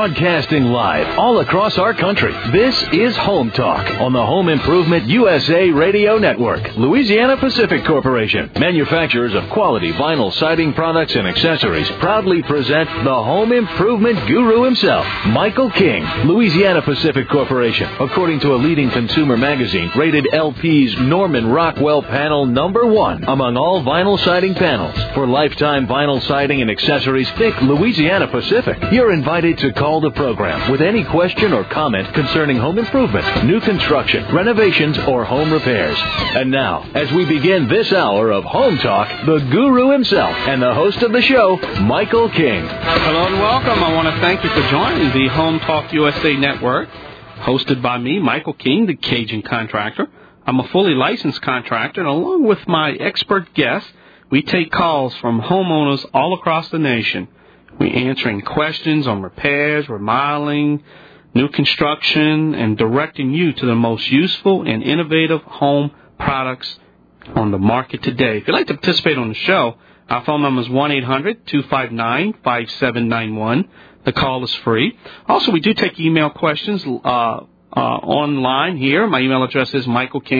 Broadcasting live all across our country. This is Home Talk on the Home Improvement USA Radio Network. Louisiana Pacific Corporation, manufacturers of quality vinyl siding products and accessories, proudly present the home improvement guru himself, Michael King. Louisiana Pacific Corporation, according to a leading consumer magazine, rated LP's Norman Rockwell panel #1 among all vinyl siding panels. For lifetime vinyl siding and accessories, think Louisiana Pacific. You're invited to call the program with any question or comment concerning home improvement, new construction, renovations, or home repairs. And now, as we begin this hour of Home Talk, the guru himself and the host of the show, Michael King. Hello and welcome. I want to thank you for joining the Home Talk USA Network, hosted by me, Michael King, the Cajun Contractor. I'm a fully licensed contractor, and along with my expert guests, we take calls from homeowners all across the nation. We're answering questions on repairs, remodeling, new construction, and directing you to the most useful and innovative home products on the market today. If you'd like to participate on the show, our phone number is 1-800-259-5791. The call is free. Also, we do take email questions online here. My email address is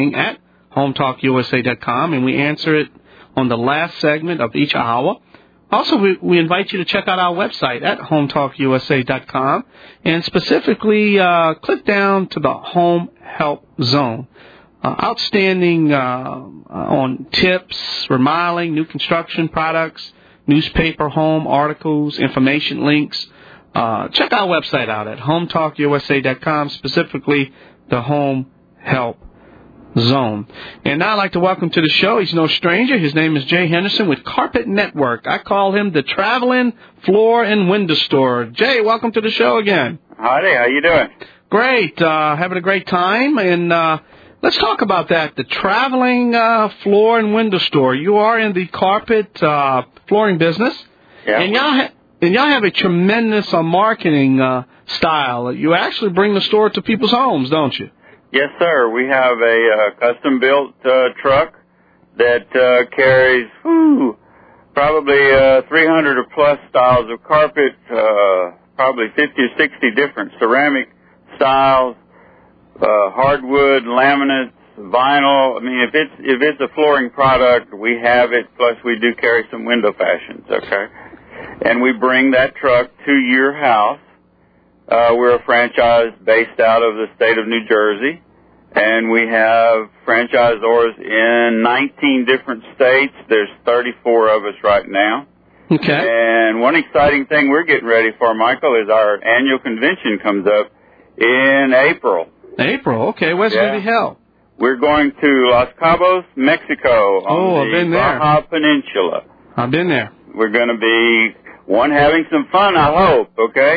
michaelking@hometalkusa.com, and we answer it on the last segment of each hour. Also, we invite you to check out our website at hometalkusa.com, and specifically click down to the Home Help Zone. Outstanding on tips, remodeling, new construction products, newspaper, home articles, information links. Check our website out at hometalkusa.com, specifically the Home Help Zone. And now I'd like to welcome to the show, he's no stranger, his name is Jay Henderson with Carpet Network. I call him the traveling floor and window store. Jay, welcome to the show again. Howdy, how you doing? Great, having a great time, and let's talk about that, the traveling floor and window store. You are in the carpet flooring business, Yeah. and y'all have a tremendous marketing style. You actually bring the store to people's homes, don't you? Yes, sir. We have a custom-built truck that carries probably 300 or plus styles of carpet, probably 50 or 60 different ceramic styles, hardwood, laminates, vinyl. I mean, if it's a flooring product, we have it. Plus, we do carry some window fashions. Okay, and we bring that truck to your house. We're a franchise based out of the state of New Jersey, and we have franchisors in 19 different states. There's 34 of us right now. Okay. And one exciting thing we're getting ready for, Michael, is our annual convention comes up in April. April, okay. Where's it going to be held? We're going to Los Cabos, Mexico, on I've been the there. Baja Peninsula. I've been there. We're going to be having some fun, I hope, okay?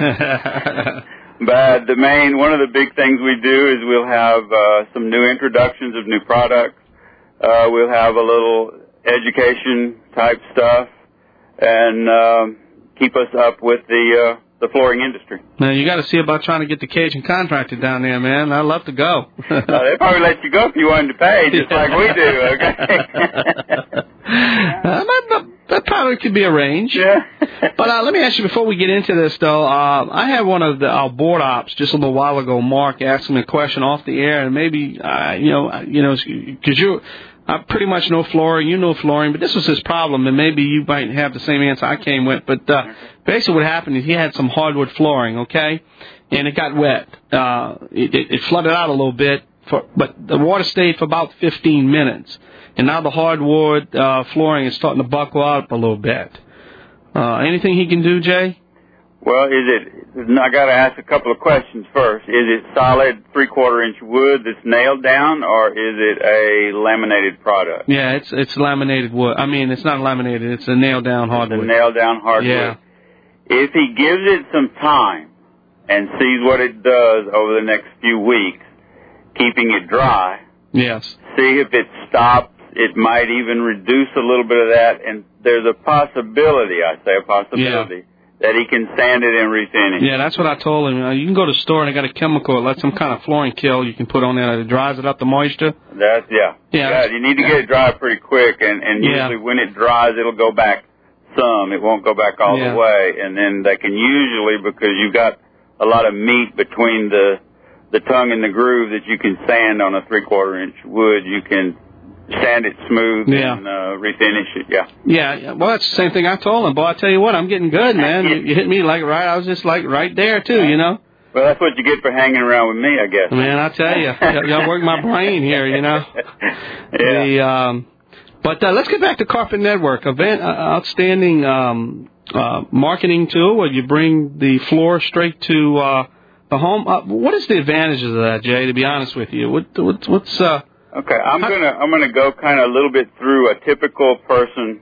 But one of the big things we do is we'll have some new introductions of new products. We'll have a little education type stuff, and keep us up with the flooring industry. Now, you got to see about trying to get the Cajun Contractor down there, man. I'd love to go. They'd probably let you go if you wanted to pay, just like we do, okay? That probably could be arranged. Yeah. But let me ask you, before we get into this, though, I had one of our board ops just a little while ago, Mark, asked me a question off the air, and maybe, because I pretty much know flooring, you know flooring, but this was his problem, and maybe you might have the same answer I came with. But basically what happened is he had some hardwood flooring, okay, and it got wet. It flooded out a little bit, but the water stayed for about 15 minutes. And now the hardwood flooring is starting to buckle up a little bit. Anything he can do, Jay? Well, I got to ask a couple of questions first. Is it solid 3/4-inch wood that's nailed down, or is it a laminated product? Yeah, it's laminated wood. I mean, it's not laminated. It's a nailed down hardwood. It's a nailed down hardwood. Yeah. If he gives it some time and sees what it does over the next few weeks, keeping it dry. Yes. See if it stops. It might even reduce a little bit of that, and there's a possibility, that he can sand it and refinish. Yeah, that's what I told him. You can go to the store and they got a chemical that lets some kind of flooring kill you can put on there that dries it up, the moisture. Yeah, you need to get it dry pretty quick, and usually when it dries, it'll go back some. It won't go back all the way, and then they can usually, because you've got a lot of meat between the tongue and the groove that you can sand on a 3/4 inch wood. You can sand it smooth and refinish it. Yeah. Well, that's the same thing I told him. Boy, I tell you what, I'm getting good, man. You hit me right. I was just right there too, you know. Well, that's what you get for hanging around with me, I guess. Man, I tell you, y'all work my brain here, you know. Yeah. But let's get back to Carpet Network. Outstanding marketing tool where you bring the floor straight to the home. What is the advantages of that, Jay? To be honest with you, what's Okay, I'm gonna go kind of a little bit through a typical person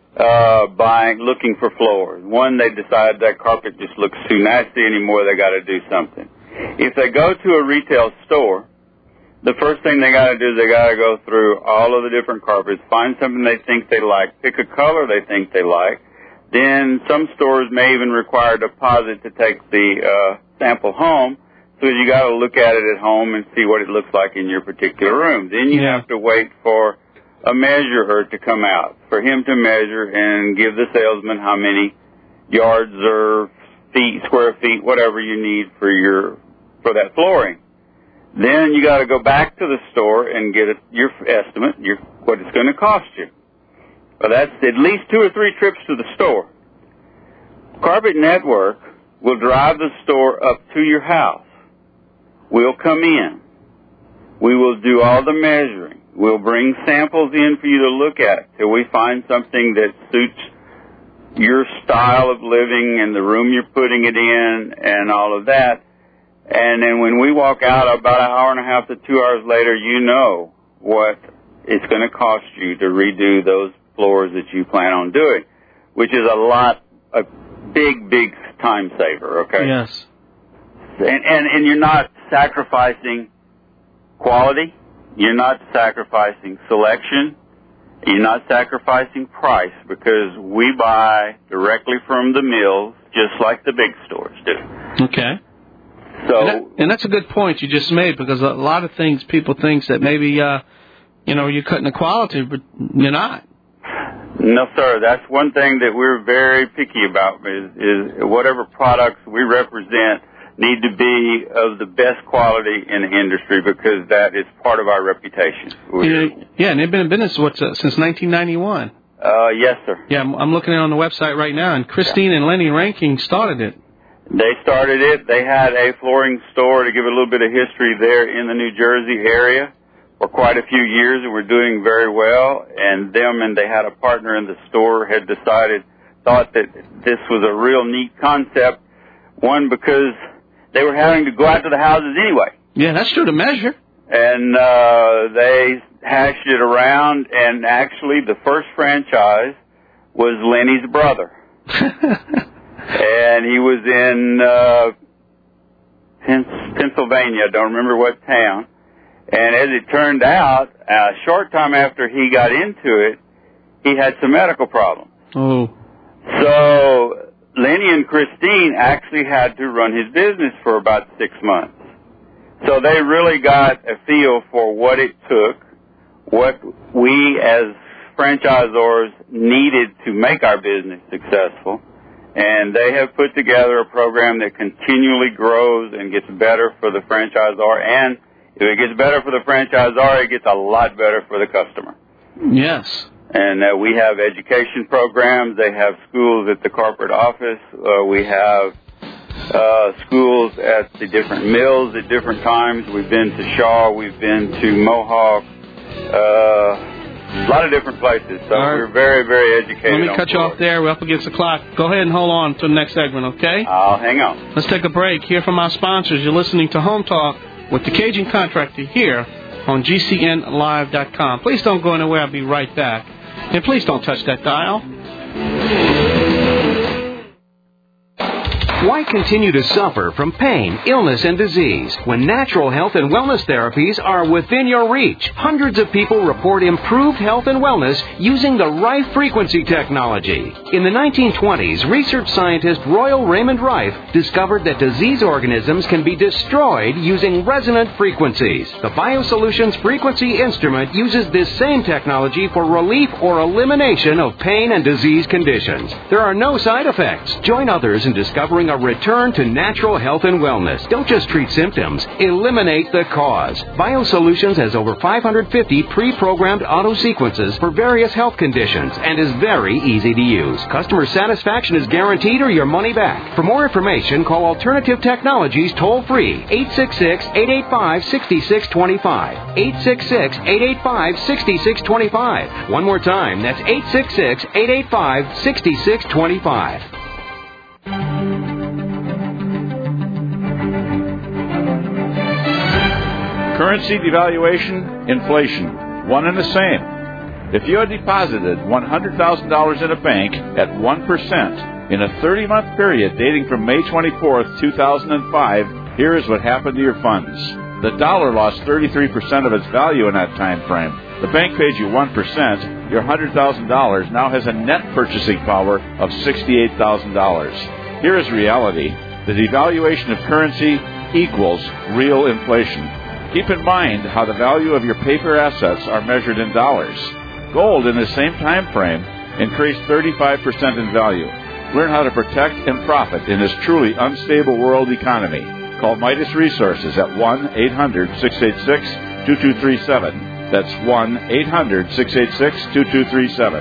looking for floors. One, they decide that carpet just looks too nasty anymore. They got to do something. If they go to a retail store, the first thing they got to do is they got to go through all of the different carpets, find something they think they like, pick a color they think they like. Then some stores may even require a deposit to take the sample home. So you got to look at it at home and see what it looks like in your particular room. Then you have to wait for a measurer to come out, for him to measure and give the salesman how many yards or feet, square feet, whatever you need for that flooring. Then you got to go back to the store and get your estimate, what it's going to cost you. Well, that's at least 2 or 3 trips to the store. Carpet Network will drive the store up to your house. We'll come in. We will do all the measuring. We'll bring samples in for you to look at till we find something that suits your style of living and the room you're putting it in and all of that. And then when we walk out about an hour and a half to 2 hours later, you know what it's going to cost you to redo those floors that you plan on doing, which is a big time saver, okay? Yes. And you're not sacrificing quality. You're not sacrificing selection. You're not sacrificing price because we buy directly from the mills just like the big stores do. Okay. So, and that's a good point you just made because a lot of things people think that maybe, you're cutting the quality, but you're not. No, sir. That's one thing that we're very picky about is whatever products we represent need to be of the best quality in the industry because that is part of our reputation. And they've been in business, since 1991? Yes, sir. Yeah, I'm looking at it on the website right now, and Christine and Lenny Ranking started it. They started it. They had a flooring store, to give a little bit of history, there in the New Jersey area for quite a few years, and were doing very well. And they had a partner in the store, thought that this was a real neat concept. One, because they were having to go out to the houses anyway. Yeah, that's true to measure. And they hashed it around, and actually the first franchise was Lenny's brother. And he was in Pennsylvania, I don't remember what town. And as it turned out, a short time after he got into it, he had some medical problems. Oh. So Lenny and Christine actually had to run his business for about 6 months. So they really got a feel for what it took, what we as franchisors needed to make our business successful. And they have put together a program that continually grows and gets better for the franchisor. And if it gets better for the franchisor, it gets a lot better for the customer. Yes. And we have education programs. They have schools at the corporate office. We have schools at the different mills at different times. We've been to Shaw. We've been to Mohawk. A lot of different places. So we're very, very educated. Let me cut you off there. We're up against the clock. Go ahead and hold on to the next segment, okay? I'll hang on. Let's take a break. Hear from our sponsors. You're listening to Home Talk with the Cajun Contractor here on GCNlive.com. Please don't go anywhere. I'll be right back. And please don't touch that dial. Why continue to suffer from pain, illness, and disease when natural health and wellness therapies are within your reach? Hundreds of people report improved health and wellness using the Rife frequency technology. In the 1920s, research scientist Royal Raymond Rife discovered that disease organisms can be destroyed using resonant frequencies. The BioSolutions frequency instrument uses this same technology for relief or elimination of pain and disease conditions. There are no side effects. Join others in discovering a return to natural health and wellness. Don't just treat symptoms. Eliminate the cause. BioSolutions has over 550 pre-programmed auto sequences for various health conditions and is very easy to use. Customer satisfaction is guaranteed or your money back. For more information, call Alternative Technologies toll-free, 866-885-6625. 866-885-6625. One more time, that's 866-885-6625. Currency devaluation, inflation, one and the same. If you had deposited $100,000 in a bank at 1% in a 30-month period dating from May 24th, 2005, here is what happened to your funds. The dollar lost 33% of its value in that time frame. The bank paid you 1%. Your $100,000 now has a net purchasing power of $68,000. Here is reality. The devaluation of currency equals real inflation. Keep in mind how the value of your paper assets are measured in dollars. Gold in the same time frame increased 35% in value. Learn how to protect and profit in this truly unstable world economy. Call Midas Resources at 1-800-686-2237. That's 1-800-686-2237.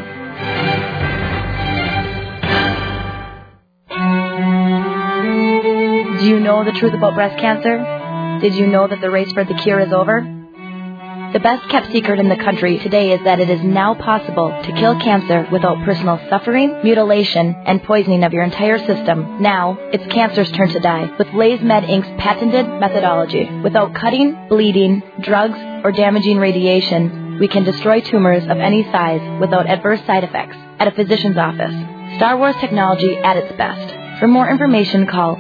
Do you know the truth about breast cancer? Did you know that the race for the cure is over? The best kept secret in the country today is that it is now possible to kill cancer without personal suffering, mutilation, and poisoning of your entire system. Now, it's cancer's turn to die with Lays Med Inc.'s patented methodology. Without cutting, bleeding, drugs, or damaging radiation, we can destroy tumors of any size without adverse side effects at a physician's office. Star Wars technology at its best. For more information, call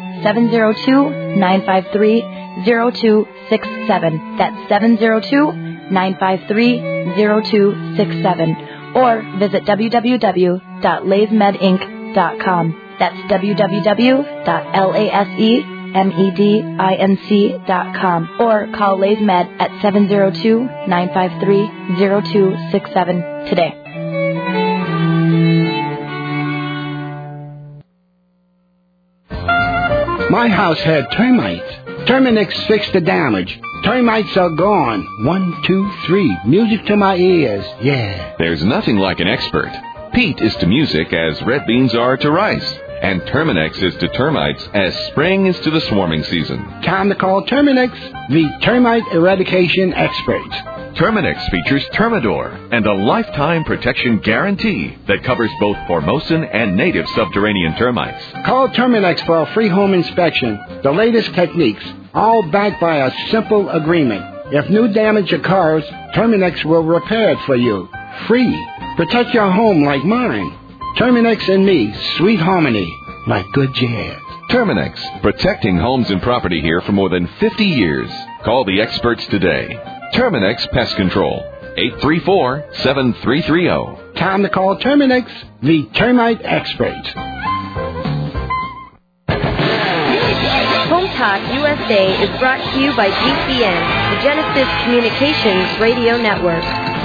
702-953-0267. That's 702-953-0267. Or visit www.laysmedinc.com. That's www.lasemedinc.com. Or call Lays Med at 702-953-0267 today. My house had termites. Terminix fixed the damage. Termites are gone. 1, 2, 3. Music to my ears. Yeah. There's nothing like an expert. Peat is to music as red beans are to rice. And Terminix is to termites as spring is to the swarming season. Time to call Terminix, the termite eradication experts. Terminix features Termidor and a lifetime protection guarantee that covers both Formosan and native subterranean termites. Call Terminix for a free home inspection. The latest techniques, all backed by a simple agreement. If new damage occurs, Terminix will repair it for you. Free. Protect your home like mine. Terminix and me, sweet harmony, like good jazz. Terminix, protecting homes and property here for more than 50 years. Call the experts today. Terminix Pest Control, 834-7330. Time to call Terminix, the termite experts. Home Talk USA is brought to you by GCN, the Genesis Communications Radio Network.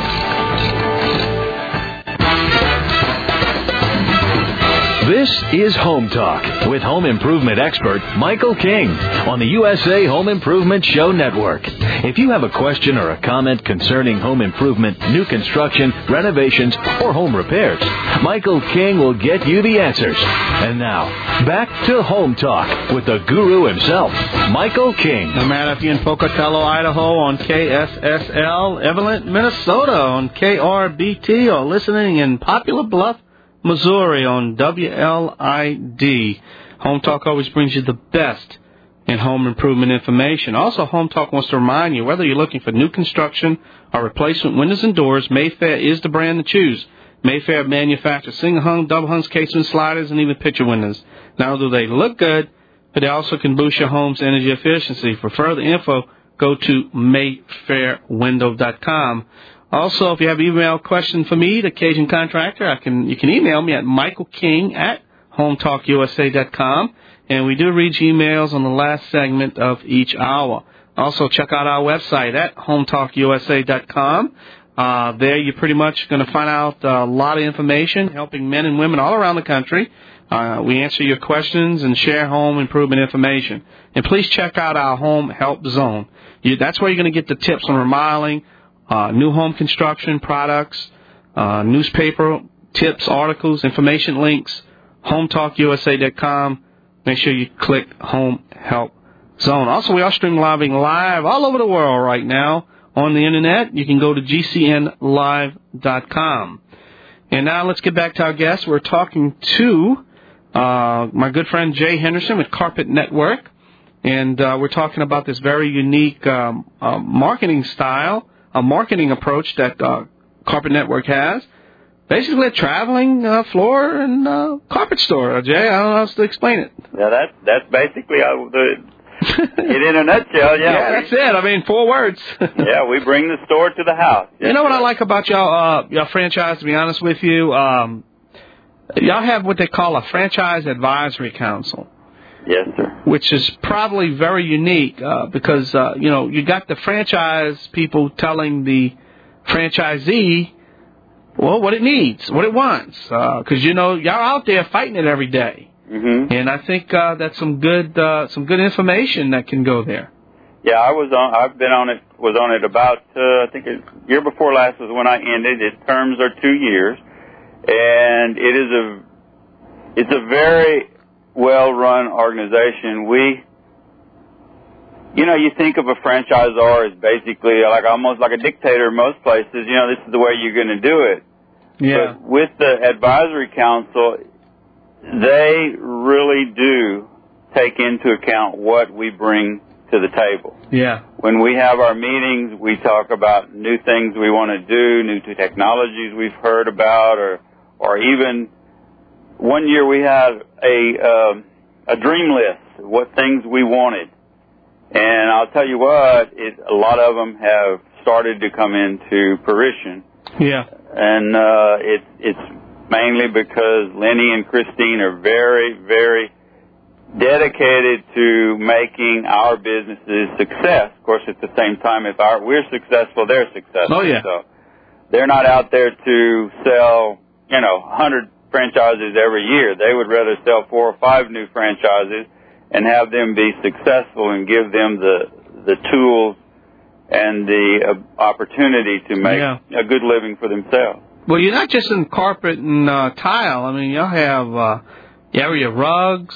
This is Home Talk with home improvement expert Michael King on the USA Home Improvement Show Network. If you have a question or a comment concerning home improvement, new construction, renovations, or home repairs, Michael King will get you the answers. And now, back to Home Talk with the guru himself, Michael King. No matter if you're in Pocatello, Idaho on KSSL, Evelyn, Minnesota on KRBT, or listening in Poplar Bluff, Missouri on WLID. Home Talk always brings you the best in home improvement information. Also, Home Talk wants to remind you, whether you're looking for new construction or replacement windows and doors, Mayfair is the brand to choose. Mayfair manufactures single-hung, double-hung, casement sliders, and even picture windows. Not only do they look good, but they also can boost your home's energy efficiency. For further info, go to mayfairwindow.com. Also, if you have an email question for me, the Cajun Contractor, you can email me at michaelking@hometalkusa.com. And we do read emails on the last segment of each hour. Also, check out our website at hometalkusa.com. There you're pretty much going to find out a lot of information helping men and women all around the country We answer your questions and share home improvement information. And please check out our Home Help Zone. That's where you're going to get the tips on remodeling, new home construction products, newspaper tips, articles, information links, HomeTalkUSA.com. Make sure you click Home Help Zone. Also, we are streaming live all over the world right now on the Internet. You can go to GCNlive.com. And now let's get back to our guest. We're talking to my good friend Jay Henderson with Carpet Network. And we're talking about this very unique marketing style, a marketing approach that Carpet Network has. Basically a traveling floor and carpet store, Jay. I don't know how else to explain it. Yeah, that's basically it in a nutshell. Yeah, that's it. I mean, 4 words. Yeah, we bring the store to the house. Yes, you know what I like about y'all franchise, to be honest with you? Y'all have what they call a franchise advisory council. Yes, sir. Which is probably very unique because, you got the franchise people telling the franchisee, well, what it needs, what it wants. Because, y'all out there fighting it every day. Mm-hmm. And I think that's some good information that can go there. Yeah, was on it about, I think year before last was when I ended. Its terms are 2 years. And it's a very well-run organization. You think of a franchisor as basically almost like a dictator in most places. This is the way you're going to do it. Yeah. But with the advisory council, they really do take into account what we bring to the table. Yeah. When we have our meetings, we talk about new things we want to do, new technologies we've heard about, or even one year we had a dream list, what things we wanted. And I'll tell you what, a lot of them have started to come into fruition. Yeah. And it's mainly because Lenny and Christine are very, very dedicated to making our businesses success. Of course, at the same time, if we're successful, they're successful. Oh, yeah. So they're not out there to sell, 100 franchises every year. They would rather sell 4 or 5 new franchises and have them be successful and give them the tools and the opportunity to make a good living for themselves. Well, you're not just in carpet and tile. I mean, y'all have area rugs,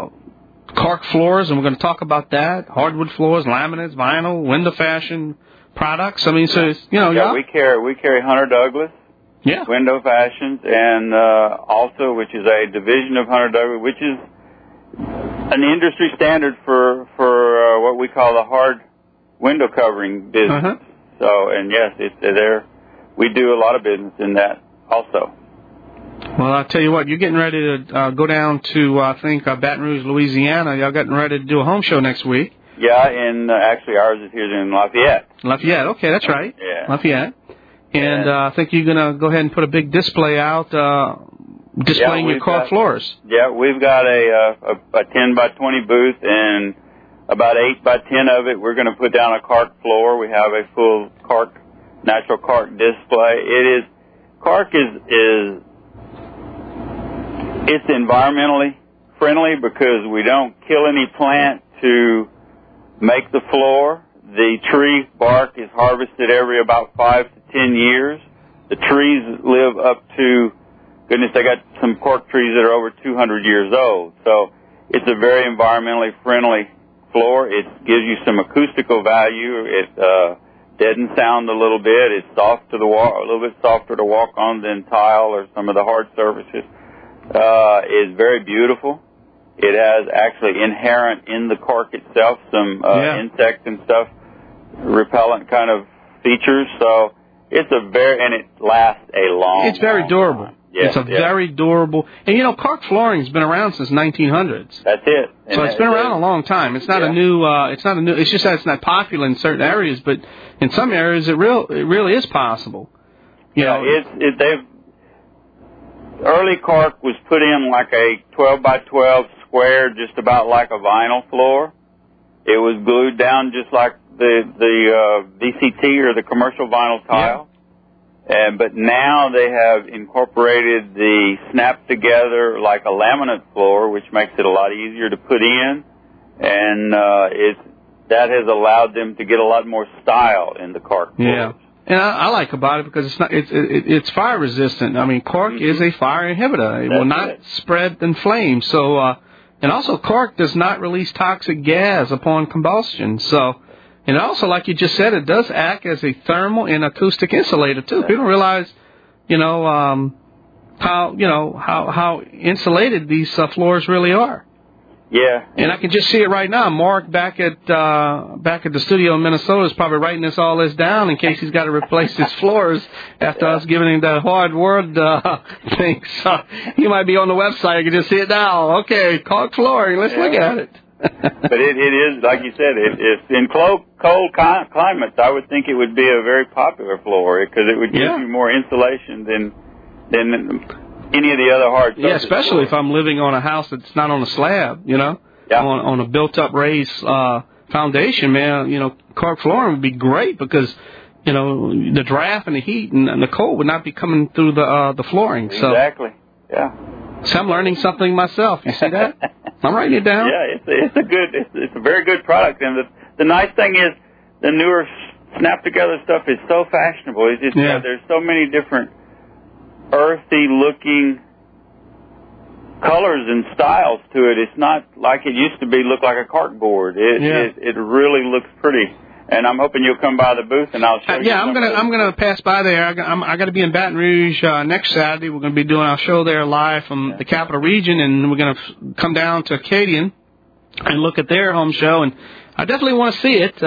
caulk floors, and we're going to talk about that. Hardwood floors, laminates, vinyl, window fashion products. I mean, so it's, yeah, we carry Hunter Douglas. Yeah. Window fashions, and also, which is a division of Hunter Douglas, which is an industry standard for what we call the hard window covering business. Uh-huh. So, and yes, it's there. We do a lot of business in that also. Well, I'll tell you what, you're getting ready to go down to, I think, Baton Rouge, Louisiana. Y'all getting ready to do a home show next week. Yeah, and actually ours is here in Lafayette. Lafayette, okay, that's right. Yeah. Lafayette. And I think you're going to go ahead and put a big display out displaying your caulk floors. Yeah, we've got a 10 by 20 booth, and about 8 by 10 of it we're going to put down a caulk floor. We have a full natural caulk display. Caulk is it's environmentally friendly because we don't kill any plant to make the floor. The tree bark is harvested every about 5 to 10 years. The trees live up to, goodness, they got some cork trees that are over 200 years old. So it's a very environmentally friendly floor. It gives you some acoustical value. It deadens sound a little bit. It's soft to the a little bit softer to walk on than tile or some of the hard surfaces. It's very beautiful. It has actually inherent in the cork itself some insect and stuff, repellent kind of features. So it's and it lasts a long. It's very durable. Yes, it's very durable. And caulk flooring has been around since 1900s. That's it. So it's been around a long time. It's not a new. It's just that it's not popular in certain areas, but in some areas it really is possible. Early caulk was put in like a 12 by 12 square, just about like a vinyl floor. It was glued down just like the VCT or the commercial vinyl tile. But now they have incorporated the snap together like a laminate floor, which makes it a lot easier to put in, and that has allowed them to get a lot more style in the cork floors. Yeah. And I like about it because it's fire resistant. I mean, cork is a fire inhibitor. It will not spread and flame. So, and also cork does not release toxic gas upon combustion. So, and also, like you just said, it does act as a thermal and acoustic insulator too. People don't realize, how insulated these floors really are. Yeah. And I can just see it right now. Mark back at the studio in Minnesota is probably writing all this down in case he's got to replace his floors after us giving him the hard word thing. So he might be on the website. I can just see it now. Okay, cork flooring. Let's look at it. But it is, like you said, if in cold climates, I would think it would be a very popular floor because it would give you more insulation than any of the other hard surfaces. Yeah, especially if I'm living on a house that's not on a slab, on a built-up raised foundation, man. Cork flooring would be great because, the draft and the heat and the cold would not be coming through the flooring. So. Exactly, yeah. So I'm learning something myself. You see that? I'm writing it down. Yeah, it's a very good product, and the nice thing is the newer snap together stuff is so fashionable. It's just there's so many different earthy looking colors and styles to it. It's not like it used to be. Look like a corkboard. It really looks pretty. And I'm hoping you'll come by the booth and I'll show you. Yeah, I'm gonna pass by there. I got to be in Baton Rouge next Saturday. We're gonna be doing our show there live from the Capital Region, and we're gonna come down to Acadian and look at their home show. And I definitely want to see it.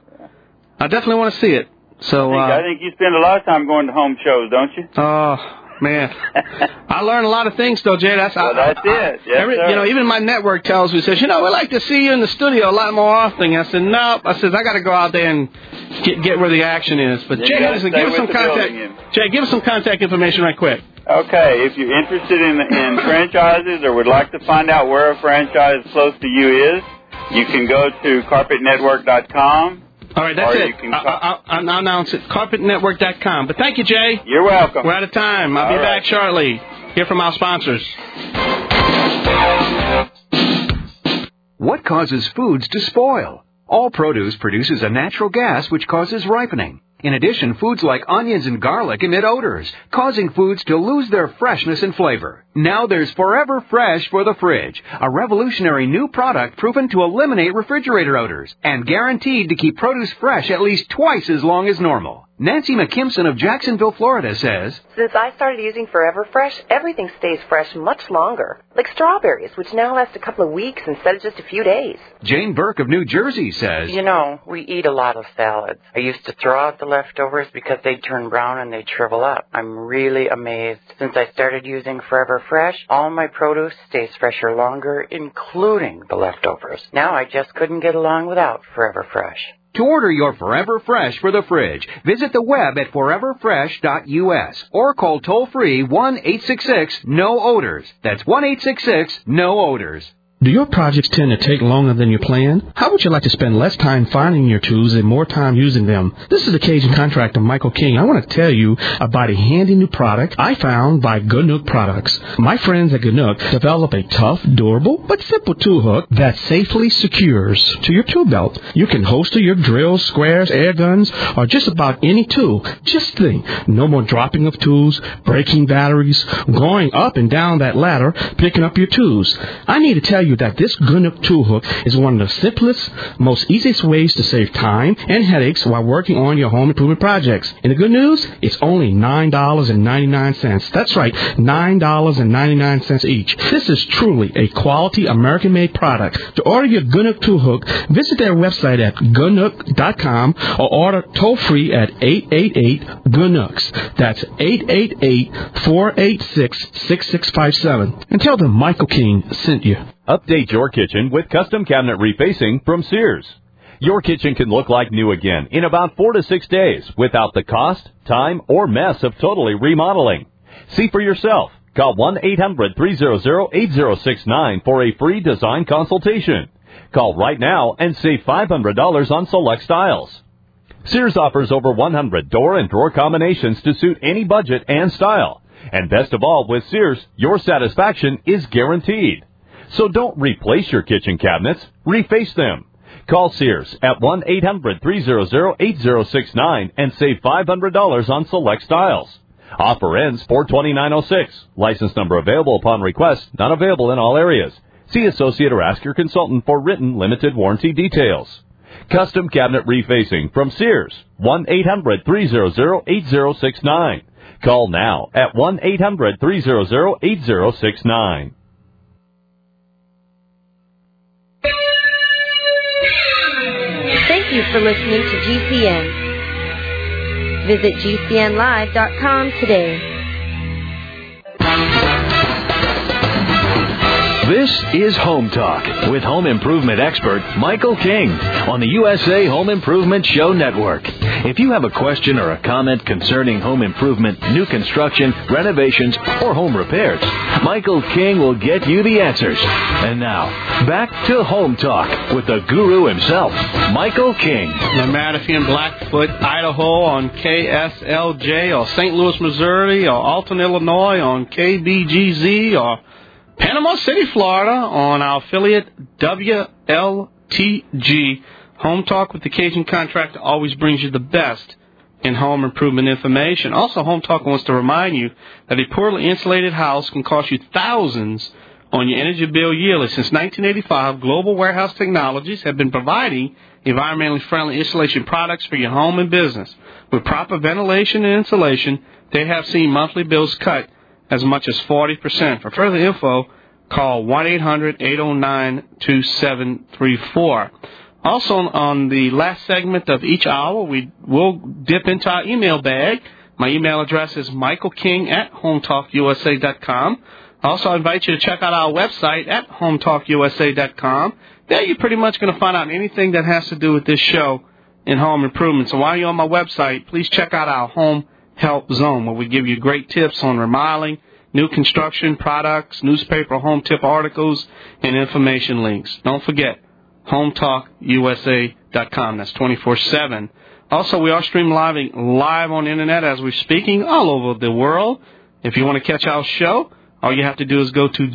So I think you spend a lot of time going to home shows, don't you? Oh. Man, I learned a lot of things, though, Jay. That's it. Yes, even my network tells me, says, we'd like to see you in the studio a lot more often. I said, nope. I said, I got to go out there and get where the action is. But Jay, give us some contact. Jay, give us some contact information right quick. Okay, if you're interested in franchises or would like to find out where a franchise close to you is, you can go to carpetnetwork.com. All right, that's it. I'll announce it, carpetnetwork.com. But thank you, Jay. You're welcome. We're out of time. I'll be back shortly. Hear from our sponsors. What causes foods to spoil? All produce produces a natural gas which causes ripening. In addition, foods like onions and garlic emit odors, causing foods to lose their freshness and flavor. Now there's Forever Fresh for the fridge, a revolutionary new product proven to eliminate refrigerator odors and guaranteed to keep produce fresh at least twice as long as normal. Nancy McKimson of Jacksonville, Florida says, Since I started using Forever Fresh, everything stays fresh much longer. Like strawberries, which now last a couple of weeks instead of just a few days. Jane Burke of New Jersey says, we eat a lot of salads. I used to throw out the leftovers because they'd turn brown and they'd shrivel up. I'm really amazed. Since I started using Forever Fresh, all my produce stays fresher longer, including the leftovers. Now I just couldn't get along without Forever Fresh. To order your Forever Fresh for the fridge, visit the web at foreverfresh.us or call toll-free 1-866-NO-ODORS. That's 1-866-NO-ODORS. Do your projects tend to take longer than you planned? How would you like to spend less time finding your tools and more time using them? This is the Cajun contractor Michael King. I want to tell you about a handy new product I found by Ganook Products. My friends at Ganook develop a tough, durable, but simple tool hook that safely secures to your tool belt. You can holster your drills, squares, air guns, or just about any tool. Just think, no more dropping of tools, breaking batteries, going up and down that ladder, picking up your tools. I need to tell you that this Ganook tool hook is one of the simplest, most easiest ways to save time and headaches while working on your home improvement projects. And the good news, it's only $9.99. That's right, $9.99 each. This is truly a quality American-made product. To order your Ganook tool hook, visit their website at ganook.com or order toll-free at 888-GANOOKS. That's 888-486-6657. And tell them Michael King sent you. Update your kitchen with custom cabinet refacing from Sears. Your kitchen can look like new again in about 4 to 6 days without the cost, time, or mess of totally remodeling. See for yourself. Call 1-800-300-8069 for a free design consultation. Call right now and save $500 on select styles. Sears offers over 100 door and drawer combinations to suit any budget and style. And best of all, with Sears, your satisfaction is guaranteed. So don't replace your kitchen cabinets, reface them. Call Sears at 1-800-300-8069 and save $500 on select styles. Offer ends 4/29/06. License number available upon request, not available in all areas. See associate or ask your consultant for written limited warranty details. Custom cabinet refacing from Sears, 1-800-300-8069. Call now at 1-800-300-8069. Thank you for listening to GCN. Visit GCNlive.com today. This is Home Talk with home improvement expert Michael King on the USA Home Improvement Show Network. If you have a question or a comment concerning home improvement, new construction, renovations, or home repairs, Michael King will get you the answers. And now, back to Home Talk with the guru himself, Michael King. No matter if you're in Blackfoot, Idaho on KSLJ, or St. Louis, Missouri, or Alton, Illinois on KBGZ, or Panama City, Florida on our affiliate WLTG. Home Talk with the Cajun Contractor always brings you the best in home improvement information. Also, Home Talk wants to remind you that a poorly insulated house can cost you thousands on your energy bill yearly. Since 1985, Global Warehouse Technologies have been providing environmentally friendly insulation products for your home and business. With proper ventilation and insulation, they have seen monthly bills cut as much as 40%. For further info, call 1-800-809-2734. Also, on the last segment of each hour, we will dip into our email bag. My email address is michaelking@hometalkusa.com. Also, I invite you to check out our website at hometalkusa.com. There you're pretty much going to find out anything that has to do with this show in home improvement. So while you're on my website, please check out our Home Help Zone, where we give you great tips on remodeling, new construction products, newspaper home tip articles, and information links. Don't forget, HomeTalkUSA.com. That's 24/7. Also, we are streaming live on the internet as we're speaking all over the world. If you want to catch our show, all you have to do is go to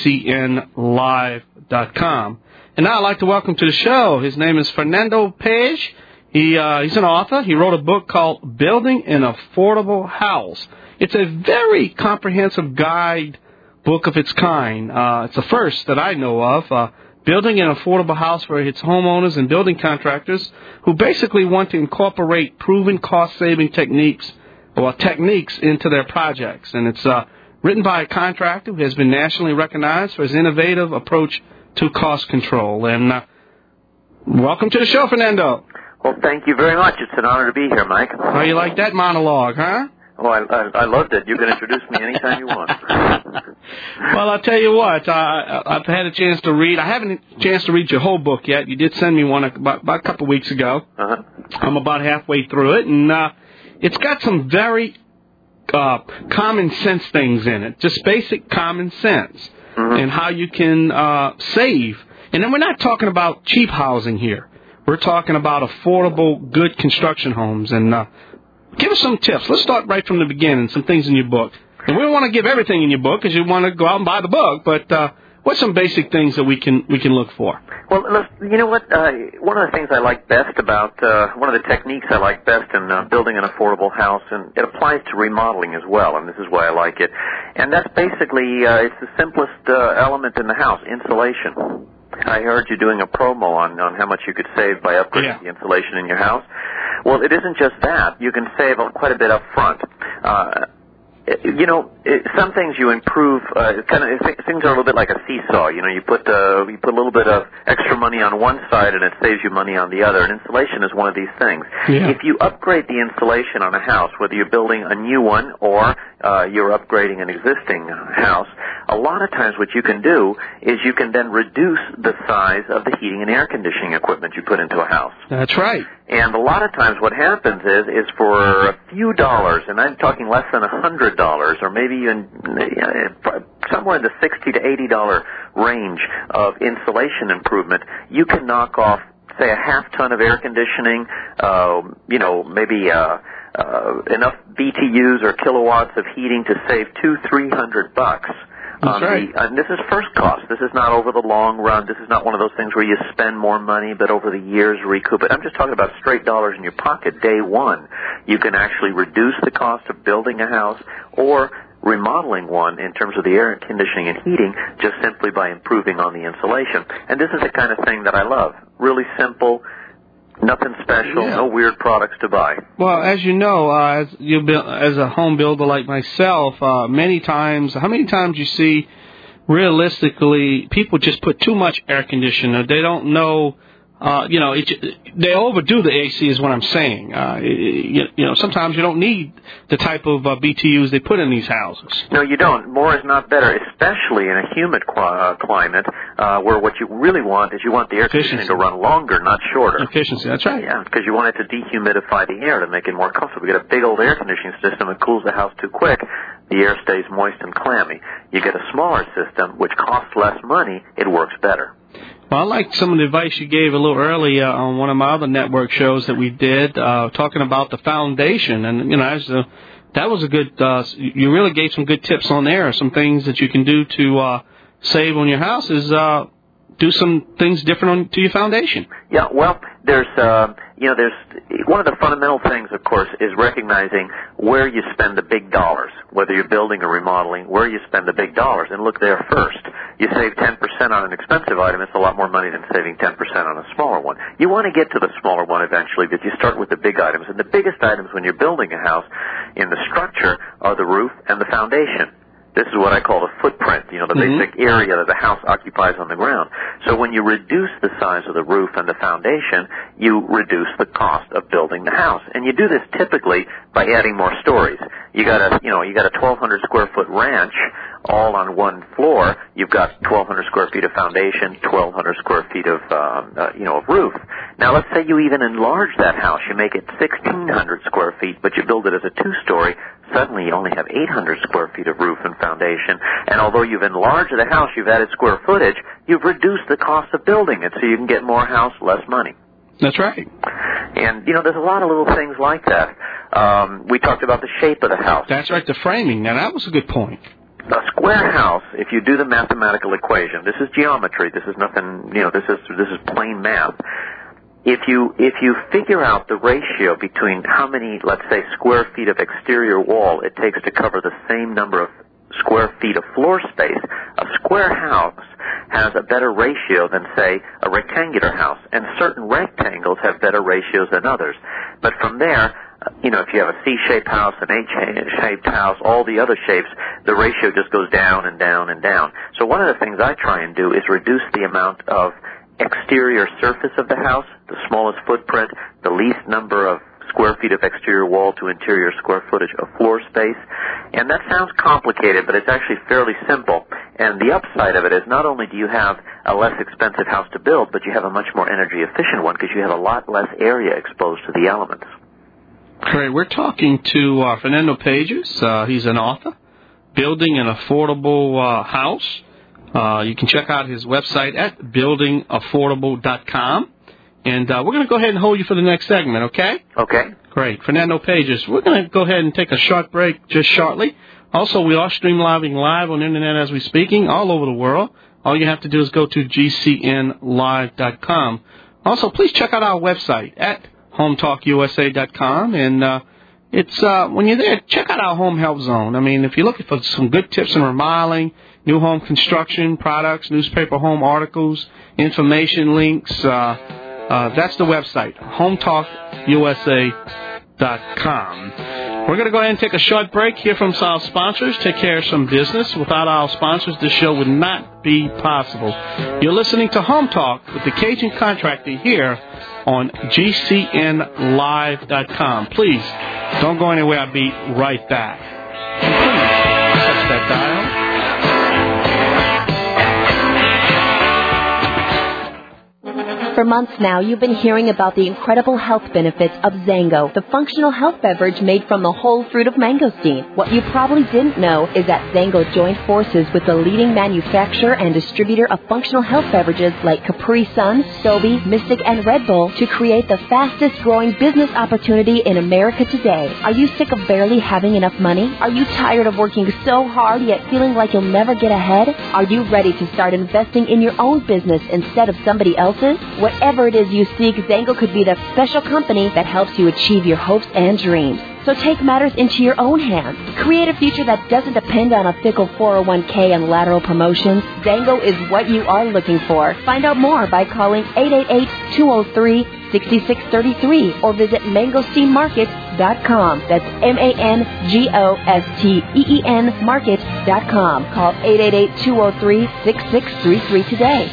GCNlive.com. And now I'd like to welcome to the show, his name is Fernando Page. He's an author. He wrote a book called Building an Affordable House. It's a very comprehensive guide book of its kind. It's the first that I know of, building an affordable house for its homeowners and building contractors who basically want to incorporate proven cost-saving techniques into their projects. And it's written by a contractor who has been nationally recognized for his innovative approach to cost control. And welcome to the show, Fernando. Well, thank you very much. It's an honor to be here, Mike. How you like that monologue, huh? Oh, I loved it. You can introduce me anytime you want. Well, I'll tell you what. I've had a chance to read. I haven't had a chance to read your whole book yet. You did send me one about a couple of weeks ago. Uh-huh. I'm about halfway through it, and it's got some very common sense things in it, just basic common sense, and how you can save. And then we're not talking about cheap housing here. We're talking about affordable, good construction homes. And give us some tips. Let's start right from the beginning, some things in your book. And we don't want to give everything in your book because you want to go out and buy the book, but what's some basic things that we can look for? Well, you know what? One of the things I like best about, one of the techniques I like best in building an affordable house, and it applies to remodeling as well, and this is why I like it, and that's basically, it's the simplest element in the house, insulation. I heard you doing a promo on how much you could save by upgrading the insulation in your house. Well, it isn't just that. You can save quite a bit up front. Some things you improve. Things are a little bit like a seesaw. You put a little bit of extra money on one side, and it saves you money on the other. And insulation is one of these things. Yeah. If you upgrade the insulation on a house, whether you're building a new one or you're upgrading an existing house, a lot of times what you can do is you can then reduce the size of the heating and air conditioning equipment you put into a house. That's right. And a lot of times what happens is for a few dollars, and I'm talking less than $100, or maybe even somewhere in the $60 to $80 range of insulation improvement, you can knock off say, a half ton of air conditioning, maybe enough BTUs or kilowatts of heating to save $200-300. That's right. And this is first cost. This is not over the long run. This is not one of those things where you spend more money, but over the years recoup it. I'm just talking about straight dollars in your pocket. Day one, you can actually reduce the cost of building a house or remodeling one in terms of the air conditioning and heating just simply by improving on the insulation. And this is the kind of thing that I love. Really simple. Nothing special, no weird products to buy. Well, as you know, as a home builder like myself, many times, how many times you see, realistically, people just put too much air conditioner. They don't know, they overdo the AC is what I'm saying. Sometimes you don't need the type of BTUs they put in these houses. No, you don't. More is not better, especially in a humid climate where what you really want is you want the air conditioning to run longer, not shorter. Efficiency, that's right. Yeah, because you want it to dehumidify the air to make it more comfortable. You get a big old air conditioning system that cools the house too quick, the air stays moist and clammy. You get a smaller system, which costs less money, it works better. Well, I liked some of the advice you gave a little earlier on one of my other network shows that we did, talking about the foundation. And, that was a good, you really gave some good tips on there. Some things that you can do to save on your house is do some things different to your foundation. Yeah, well, there's one of the fundamental things, of course, is recognizing where you spend the big dollars, whether you're building or remodeling, where you spend the big dollars, and look there first. You save 10% on an expensive item, it's a lot more money than saving 10% on a smaller one. You want to get to the smaller one eventually, but you start with the big items. And the biggest items when you're building a house in the structure are the roof and the foundation. This is what I call the footprint, the basic area that the house occupies on the ground. So when you reduce the size of the roof and the foundation, you reduce the cost of building the house. And you do this typically by adding more stories. You got a 1,200 square foot ranch all on one floor. You've got 1,200 square feet of foundation, 1,200 square feet of roof. Now let's say you even enlarge that house. You make it 1,600 square feet, but you build it as a two-story. Suddenly you only have 800 square feet of roof and foundation. And although you've enlarged the house, you've added square footage, you've reduced the cost of building it so you can get more house, less money. That's right. And, there's a lot of little things like that. We talked about the shape of the house. That's right, the framing. Now, that was a good point. A square house, if you do the mathematical equation, this is geometry, this is nothing, this is plain math. If you figure out the ratio between how many, let's say, square feet of exterior wall it takes to cover the same number of square feet of floor space, a square house has a better ratio than, say, a rectangular house. And certain rectangles have better ratios than others. But from there, if you have a C-shaped house, an H-shaped house, all the other shapes, the ratio just goes down and down and down. So one of the things I try and do is reduce the amount of exterior surface of the house, the smallest footprint, the least number of square feet of exterior wall to interior square footage of floor space. And that sounds complicated, but it's actually fairly simple. And the upside of it is not only do you have a less expensive house to build, but you have a much more energy efficient one because you have a lot less area exposed to the elements. Great. We're talking to Fernando Pages. He's an author, Building an Affordable House. You can check out his website at buildingaffordable.com. And we're going to go ahead and hold you for the next segment, okay? Okay. Great. Fernando Pages. We're going to go ahead and take a short break just shortly. Also, we are streamlining live on the Internet as we're speaking all over the world. All you have to do is go to gcnlive.com. Also, please check out our website at hometalkusa.com. And it's when you're there, check out our Home Help Zone. I mean, if you're looking for some good tips in remodeling, new home construction, products, newspaper home articles, information links, that's the website, hometalkusa.com. We're going to go ahead and take a short break, hear from our sponsors, take care of some business. Without our sponsors, this show would not be possible. You're listening to Home Talk with the Cajun Contractor here on GCNlive.com. Please, don't go anywhere. I'll be right back. And please, touch that dial. For months now, you've been hearing about the incredible health benefits of Zango, the functional health beverage made from the whole fruit of mangosteen. What you probably didn't know is that Zango joined forces with the leading manufacturer and distributor of functional health beverages like Capri Sun, Sobe, Mystic, and Red Bull to create the fastest growing business opportunity in America today. Are you sick of barely having enough money? Are you tired of working so hard yet feeling like you'll never get ahead? Are you ready to start investing in your own business instead of somebody else's? Whatever it is you seek, Zango could be the special company that helps you achieve your hopes and dreams. So take matters into your own hands. Create a future that doesn't depend on a fickle 401k and lateral promotions. Zango is what you are looking for. Find out more by calling 888-203-6633 or visit mangosteenmarket.com. That's MANGOSTEEN market.com. Call 888-203-6633 today.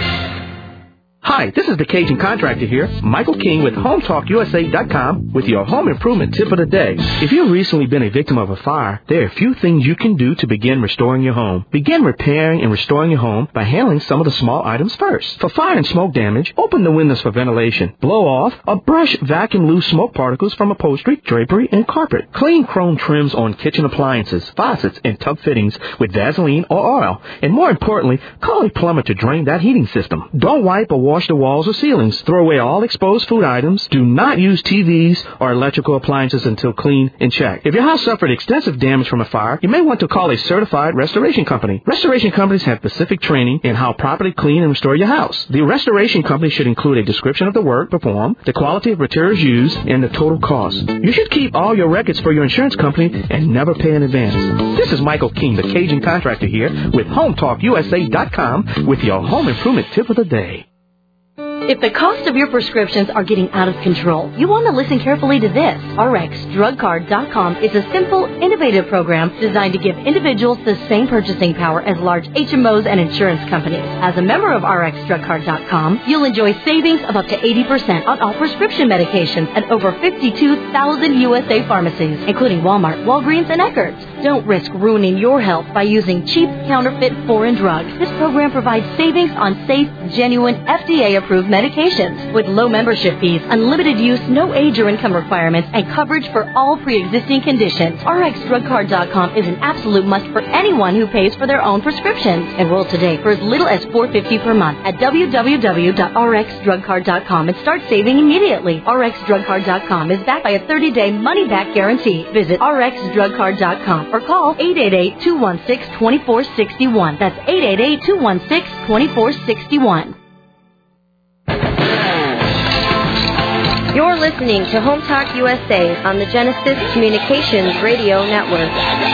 Hi, this is the Cajun Contractor here, Michael King with HomeTalkUSA.com with your home improvement tip of the day. If you've recently been a victim of a fire, there are a few things you can do to begin restoring your home. Begin repairing and restoring your home by handling some of the small items first. For fire and smoke damage, open the windows for ventilation. Blow off or brush vacuum loose smoke particles from upholstery, drapery, and carpet. Clean chrome trims on kitchen appliances, faucets, and tub fittings with Vaseline or oil. And more importantly, call a plumber to drain that heating system. Don't wipe or wash the walls or ceilings. Throw away all exposed food items. Do not use TVs or electrical appliances until clean and checked. If your house suffered extensive damage from a fire, you may want to call a certified restoration company. Restoration companies have specific training in how properly clean and restore your house. The restoration company should include a description of the work performed, the quality of materials used, and the total cost. You should keep all your records for your insurance company and never pay in advance. This is Michael King, the Cajun Contractor here with HomeTalkUSA.com with your home improvement tip of the day. If the cost of your prescriptions are getting out of control, you want to listen carefully to this. RxDrugCard.com is a simple, innovative program designed to give individuals the same purchasing power as large HMOs and insurance companies. As a member of RxDrugCard.com, you'll enjoy savings of up to 80% on all prescription medications at over 52,000 USA pharmacies, including Walmart, Walgreens, and Eckerd's. Don't risk ruining your health by using cheap, counterfeit foreign drugs. This program provides savings on safe, genuine, FDA-approved medications with low membership fees, unlimited use, no age or income requirements, and coverage for all pre-existing conditions. RxDrugCard.com is an absolute must for anyone who pays for their own prescriptions. Enroll today for as little as $4.50 per month at www.rxdrugcard.com and start saving immediately. RxDrugCard.com is backed by a 30-day money-back guarantee. Visit RxDrugCard.com or call 888-216-2461. That's 888-216-2461. You're listening to Home Talk USA on the Genesis Communications Radio Network.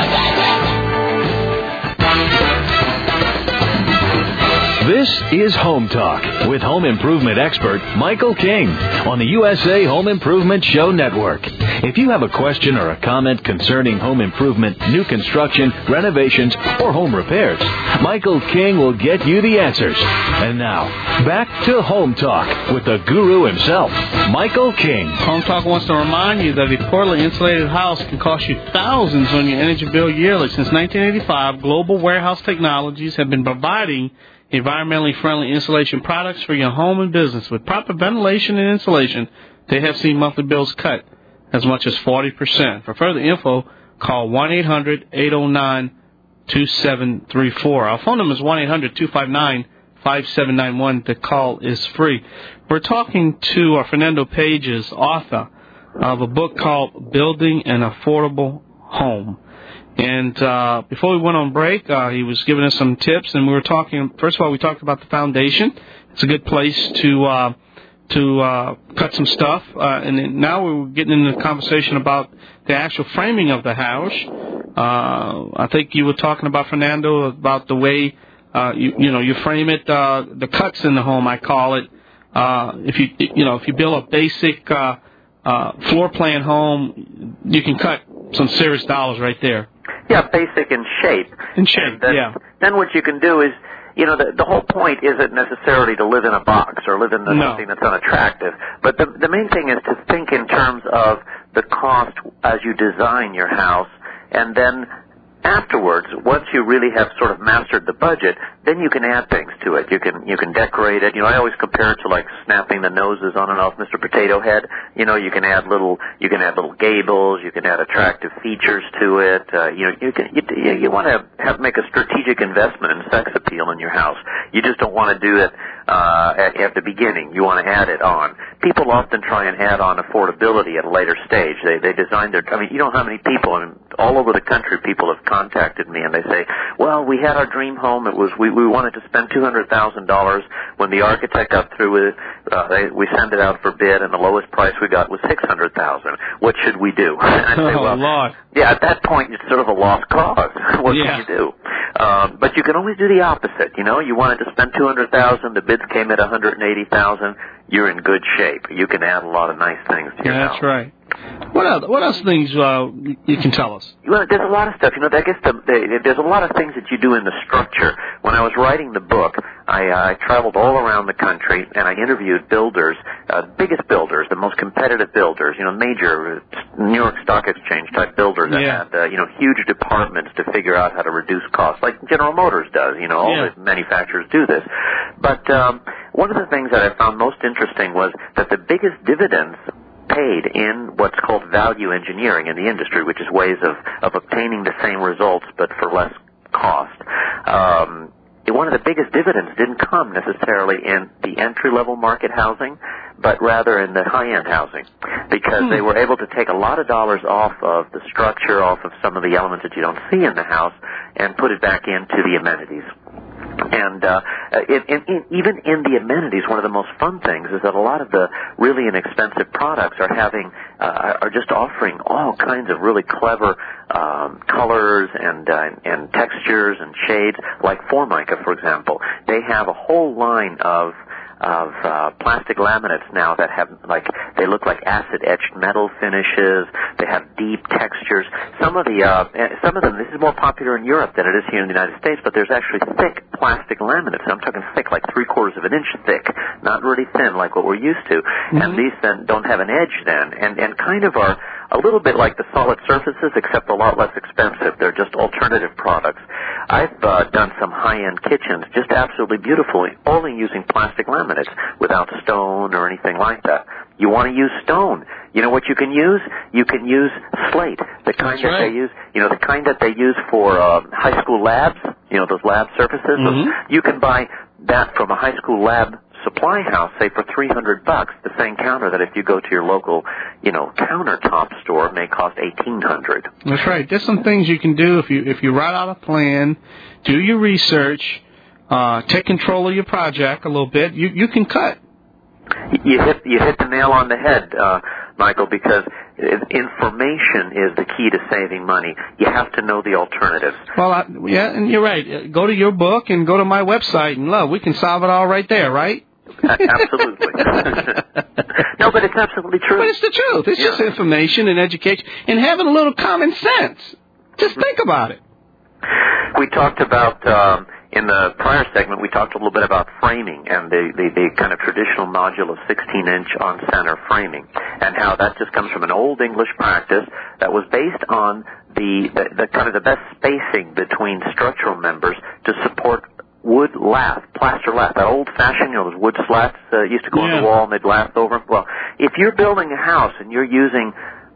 This is Home Talk with home improvement expert Michael King on the USA Home Improvement Show Network. If you have a question or a comment concerning home improvement, new construction, renovations, or home repairs, Michael King will get you the answers. And now, back to Home Talk with the guru himself, Michael King. Home Talk wants to remind you that a poorly insulated house can cost you thousands on your energy bill yearly. Since 1985, Global Warehouse Technologies have been providing environmentally friendly insulation products for your home and business. With proper ventilation and insulation, they have seen monthly bills cut as much as 40%. For further info, call 1-800-809-2734. Our phone number is 1-800-259-5791. The call is free. We're talking to Fernando Pages, author of a book called Building an Affordable Home. And before we went on break, he was giving us some tips, and we were talking. First of all, we talked about the foundation. It's a good place to cut some stuff, and then now we're getting into the conversation about the actual framing of the house. I think you were talking about, Fernando, about the way you frame it, the cuts in the home, I call it. If you build a basic floor plan home, you can cut some serious dollars right there. Yeah, basic in shape. Then what you can do is, the whole point isn't necessarily to live in a box or live in something that's unattractive. But the main thing is to think in terms of the cost as you design your house, and then afterwards, once you really have sort of mastered the budget, then you can add things to it. You can decorate it. I always compare it to like snapping the noses on and off Mr. Potato Head. You can add little gables. You can add attractive features to it. You want to make a strategic investment in sex appeal in your house. You just don't want to do it at the beginning. You want to add it on. People often try and add on affordability at a later stage. They design their. You know how many people, and all over the country, people have contacted me and they say, "Well, we had our dream home. It was we wanted to spend $200,000. When the architect got through with it, we sent it out for bid, and the lowest price we got was $600,000. What should we do?" And I say, "Well, Lord. Yeah, at that point, it's sort of a lost cause. What can you do?" But you can always do the opposite. You wanted to spend $200,000. The bids came at $180,000. You're in good shape. You can add a lot of nice things to your house. That's right. What else things you can tell us? Well, there's a lot of stuff. I guess there's a lot of things that you do in the structure. When I was writing the book, I traveled all around the country and I interviewed builders, biggest builders, the most competitive builders, major New York Stock Exchange type builders that had, huge departments to figure out how to reduce costs, like General Motors does. All the manufacturers do this. But one of the things that I found most interesting was that the biggest dividends paid in what's called value engineering in the industry, which is ways of obtaining the same results but for less cost. One of the biggest dividends didn't come necessarily in the entry-level market housing, but rather in the high-end housing, because they were able to take a lot of dollars off of the structure, off of some of the elements that you don't see in the house, and put it back into the amenities. And even in the amenities, one of the most fun things is that a lot of the really inexpensive products are just offering all kinds of really clever colors and textures and shades, like Formica, for example. They have a whole line of plastic laminates now that have they look like acid etched metal finishes. They have deep textures. Some of them, this is more popular in Europe than it is here in the United States, but there's actually thick plastic laminates. I'm talking thick, like 3/4 of an inch thick, not really thin like what we're used to. And these then don't have an edge then, and kind of are a little bit like the solid surfaces, except a lot less expensive. They're just alternative products. I've done some high-end kitchens, just absolutely beautifully, only using plastic laminates without stone or anything like that. You want to use stone. You know what you can use? You can use slate, the kind that they use. The kind that they use for high school labs. Those lab surfaces. You can buy that from a high school lab supply house, say for $300, the same counter that if you go to your local, countertop store may cost $1,800. That's right. There's some things you can do if you write out a plan, do your research, take control of your project a little bit. You can cut. You hit the nail on the head, Michael, because information is the key to saving money. You have to know the alternatives. Well, and you're right. Go to your book and go to my website, and we can solve it all right there, right? Absolutely. No, but it's absolutely true. But it's the truth. It's just information and education and having a little common sense. Just think about it. We talked about, in the prior segment, we talked a little bit about framing and the kind of traditional module of 16-inch on-center framing, and how that just comes from an old English practice that was based on the kind of the best spacing between structural members to support wood lath, plaster lath, that old-fashioned, those wood slats used to go on the wall and they'd lath over. Well, if you're building a house and you're using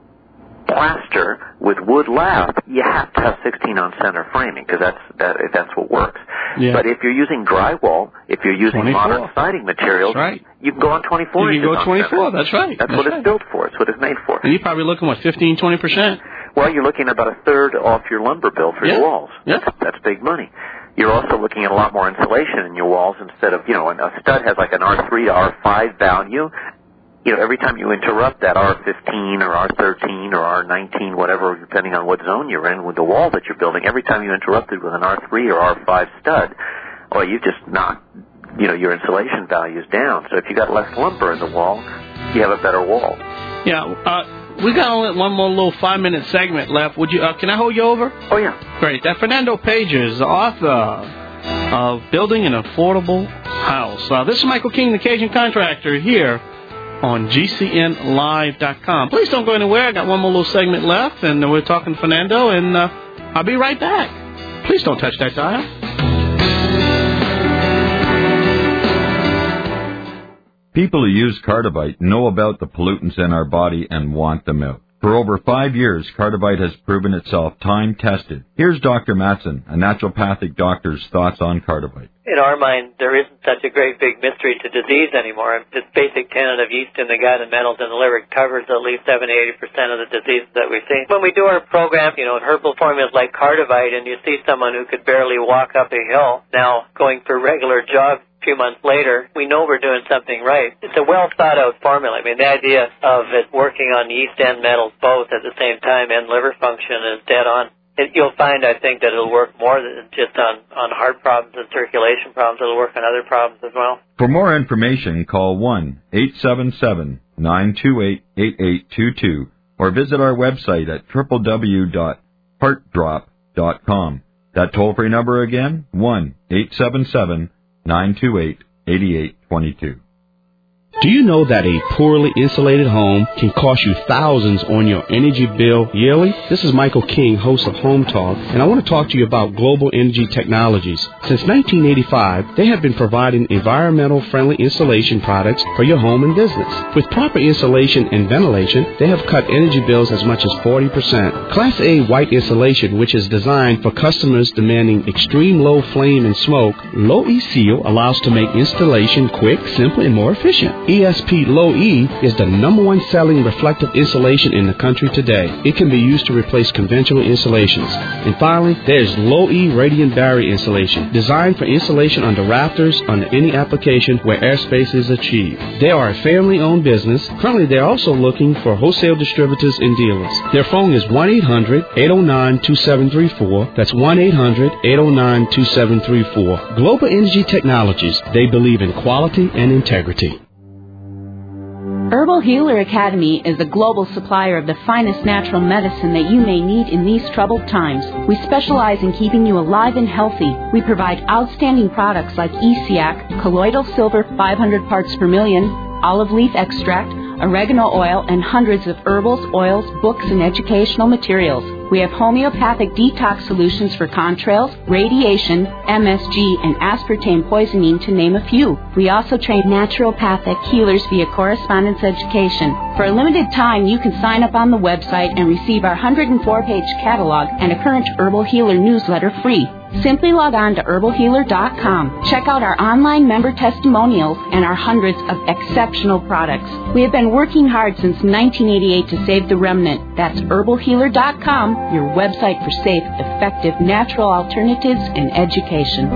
plaster with wood lath, you have to have 16 on center framing because that's what works. Yeah. But if you're using drywall, if you're using 24. Modern siding materials, you can go on 24 inches. You can go 24. That's right. That's what it's built for. It's what it's made for. And you're probably looking 15-20%. Well, you're looking at about a third off your lumber bill for your walls. Yeah. That's big money. You're also looking at a lot more insulation in your walls instead of, a stud has like an R3 to R5 value. Every time you interrupt that R15 or R13 or R19, whatever, depending on what zone you're in with the wall that you're building, every time you interrupt it with an R3 or R5 stud, you just knock, your insulation values down. So if you got less lumber in the wall, you have a better wall. Yeah, we got only one more little 5-minute segment left. Would you? Can I hold you over? Oh, yeah. Great. That Fernando Pager is the author of Building an Affordable House. This is Michael King, the Cajun Contractor, here on GCNlive.com. Please don't go anywhere. I got one more little segment left, and we're talking to Fernando, and I'll be right back. Please don't touch that dial. People who use Cardivite know about the pollutants in our body and want them out. For over 5 years, Cardivite has proven itself time-tested. Here's Dr. Matson, a naturopathic doctor's thoughts on Cardivite. In our mind, there isn't such a great big mystery to disease anymore. This basic tenet of yeast in the gut and metals in the liver covers at least 70-80% of the diseases that we see. When we do our program, in herbal formulas like Cardivite, and you see someone who could barely walk up a hill now going for regular jogs, a few months later, we know we're doing something right. It's a well-thought-out formula. I mean, the idea of it working on yeast and metals both at the same time and liver function is dead on. You'll find, I think, that it'll work more than just on heart problems and circulation problems. It'll work on other problems as well. For more information, call 1-877-928-8822 or visit our website at www.heartdrop.com. That toll-free number again, 1-877-928-8822. Do you know that a poorly insulated home can cost you thousands on your energy bill yearly? This is Michael King, host of Home Talk, and I want to talk to you about Global Energy Technologies. Since 1985, they have been providing environmental-friendly insulation products for your home and business. With proper insulation and ventilation, they have cut energy bills as much as 40%. Class A white insulation, which is designed for customers demanding extreme low flame and smoke, Low E Seal allows to make installation quick, simple, and more efficient. ESP Low E is the #1 selling reflective insulation in the country today. It can be used to replace conventional insulations. And finally, there's Low E Radiant Barrier Insulation, designed for insulation under rafters under any application where airspace is achieved. They are a family-owned business. Currently, they're also looking for wholesale distributors and dealers. Their phone is 1-800-809-2734. That's 1-800-809-2734. Global Energy Technologies. They believe in quality and integrity. Herbal Healer Academy is a global supplier of the finest natural medicine that you may need in these troubled times. We specialize in keeping you alive and healthy. We provide outstanding products like ESIAC, colloidal silver 500 parts per million, olive leaf extract, oregano oil, and hundreds of herbals, oils, books, and educational materials. We have homeopathic detox solutions for contrails, radiation, MSG, and aspartame poisoning, to name a few. We also train naturopathic healers via correspondence education. For a limited time, you can sign up on the website and receive our 104-page catalog and a current Herbal Healer newsletter free. Simply log on to herbalhealer.com. Check out our online member testimonials and our hundreds of exceptional products. We have been working hard since 1988 to save the remnant. That's herbalhealer.com, your website for safe, effective, natural alternatives and education.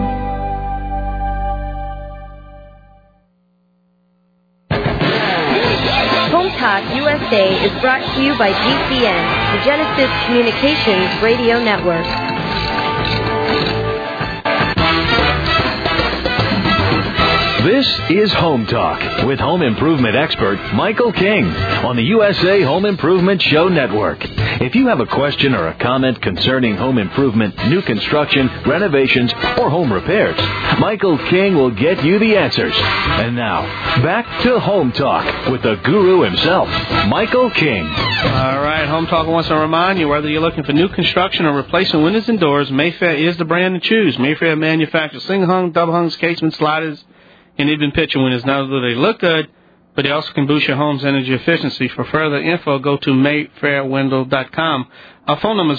Home Talk USA is brought to you by GCN, the Genesis Communications Radio Network. This is Home Talk with home improvement expert Michael King on the USA Home Improvement Show Network. If you have a question or a comment concerning home improvement, new construction, renovations, or home repairs, Michael King will get you the answers. And now, back to Home Talk with the guru himself, Michael King. All right, Home Talk wants to remind you, whether you're looking for new construction or replacing windows and doors, Mayfair is the brand to choose. Mayfair manufactures single-hung, double-hungs, casements, sliders, and even picture windows. Not only do they look good, but they also can boost your home's energy efficiency. For further info, go to mayfairwindow.com. Our phone number is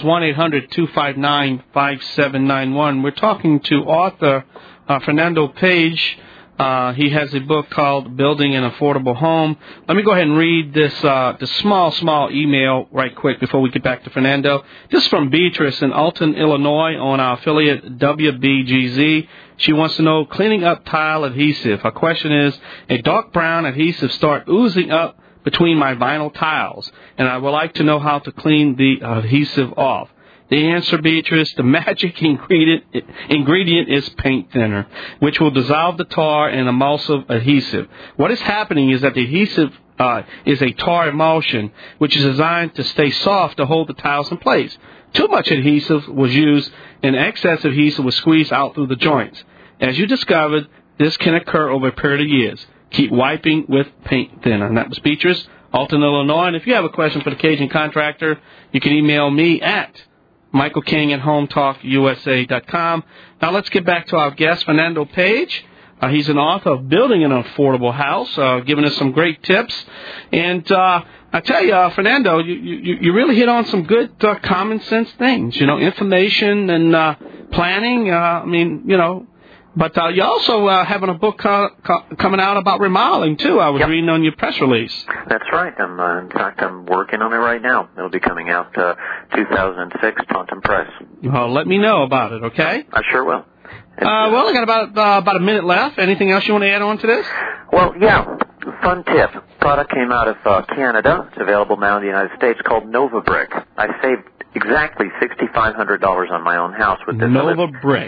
1-800-259-5791. We're talking to author Fernando Page. He has a book called Building an Affordable Home. Let me go ahead and read this small email right quick before we get back to Fernando. This is from Beatrice in Alton, Illinois, on our affiliate WBGZ. She wants to know cleaning up tile adhesive. Her question is, a dark brown adhesive start oozing up between my vinyl tiles, and I would like to know how to clean the adhesive off. The answer, Beatrice, the magic ingredient is paint thinner, which will dissolve the tar in emulsive adhesive. What is happening is that the adhesive is a tar emulsion, which is designed to stay soft to hold the tiles in place. Too much adhesive was used, and excess adhesive was squeezed out through the joints. As you discovered, this can occur over a period of years. Keep wiping with paint thinner. And that was Beatrice, Alton, Illinois. And if you have a question for the Cajun Contractor, you can email me at Michael King at HomeTalkUSA.com. Now let's get back to our guest, Fernando Page. He's an author of Building an Affordable House, giving us some great tips. And I tell you, Fernando, you really hit on some good common sense things, information and planning. But you're also having a book coming out about remodeling, too. I was reading on your press release. That's right. In fact, I'm working on it right now. It'll be coming out 2006, Taunton Press. Well, let me know about it, okay? I sure will. Well, I got about a minute left. Anything else you want to add on to this? Well, yeah. Fun tip. Product came out of Canada. It's available now in the United States, called Nova Brick. I saved exactly $6,500 on my own house with this. Nova Brick.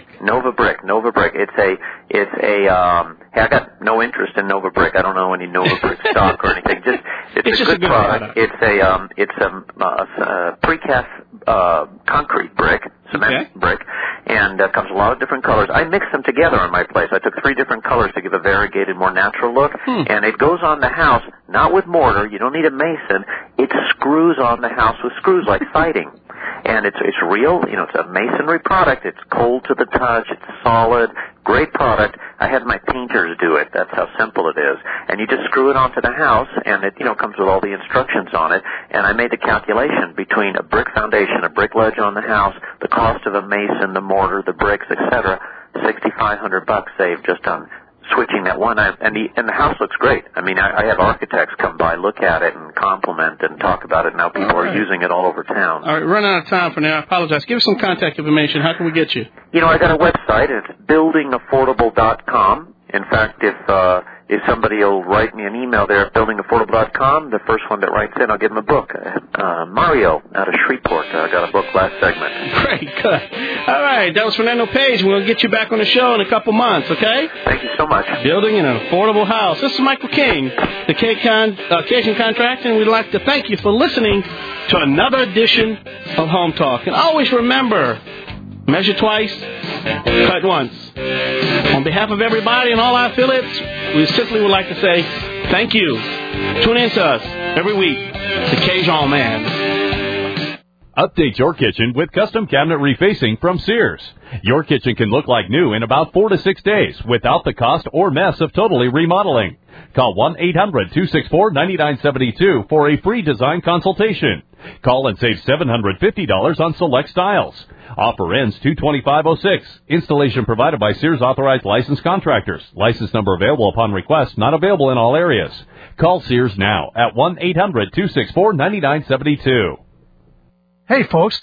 Hey, I got no interest in Nova Brick. I don't know any Nova Brick stock or anything. It's a good product. It's a precast concrete brick, cement brick, and comes in a lot of different colors. I mixed them together on my place. I took 3 different colors to give a variegated, more natural look, and it goes on the house, not with mortar. You don't need a mason. It screws on the house with screws like siding. And it's real, it's a masonry product. It's cold to the touch. It's solid. Great product. I had my painters do it. That's how simple it is. And you just screw it onto the house, and it, comes with all the instructions on it. And I made the calculation between a brick foundation, a brick ledge on the house, the cost of a mason, the mortar, the bricks, etc. $6,500 saved just on switching that one, and the house looks great. I mean, I have architects come by, look at it, and compliment and talk about it. Now people are using it all over town. All right, run out of time for now. I apologize. Give us some contact information. How can we get you? I got a website. It's buildingaffordable.com. In fact, if somebody will write me an email there at buildingaffordable.com, the first one that writes in, I'll give them a book. Mario out of Shreveport got a book last segment. Great, good. All right, that was Fernando Page. We'll get you back on the show in a couple months, okay? Thank you so much. Building an Affordable House. This is Michael King, the Cajun Contractor, and we'd like to thank you for listening to another edition of Home Talk. And always remember, measure twice, cut once. On behalf of everybody and all our affiliates, we simply would like to say thank you. Tune in to us every week, the Cajun Man. Update your kitchen with custom cabinet refacing from Sears. Your kitchen can look like new in about 4 to 6 days without the cost or mess of totally remodeling. Call 1-800-264-9972 for a free design consultation. Call and save $750 on select styles. Offer ends 2/25/06. Installation provided by Sears authorized licensed contractors. License number available upon request. Not available in all areas. Call Sears now at 1-800-264-9972. Hey folks,